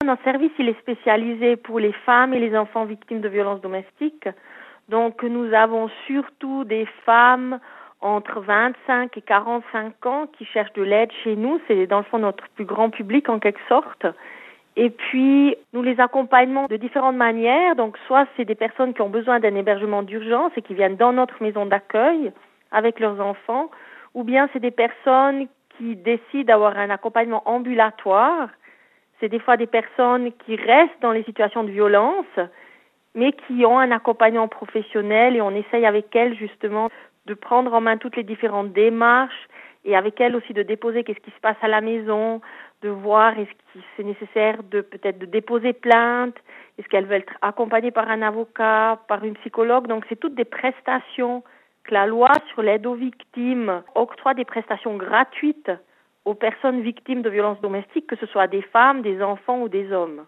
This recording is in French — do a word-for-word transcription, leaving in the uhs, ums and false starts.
Notre service, il est spécialisé pour les femmes et les enfants victimes de violences domestiques. Donc, nous avons surtout des femmes entre vingt-cinq et quarante-cinq ans qui cherchent de l'aide chez nous. C'est dans le fond notre plus grand public en quelque sorte. Et puis, nous les accompagnons de différentes manières. Donc, soit c'est des personnes qui ont besoin d'un hébergement d'urgence et qui viennent dans notre maison d'accueil avec leurs enfants, ou bien c'est des personnes qui décident d'avoir un accompagnement ambulatoire. C'est des fois des personnes qui restent dans les situations de violence, mais qui ont un accompagnement professionnel et on essaye avec elles justement de prendre en main toutes les différentes démarches et avec elles aussi de déposer qu'est-ce qui se passe à la maison, de voir est-ce que c'est nécessaire de peut-être de déposer plainte, est-ce qu'elles veulent être accompagnées par un avocat, par une psychologue. Donc c'est toutes des prestations que la loi sur l'aide aux victimes octroie, des prestations gratuites aux personnes victimes de violences domestiques, que ce soit des femmes, des enfants ou des hommes.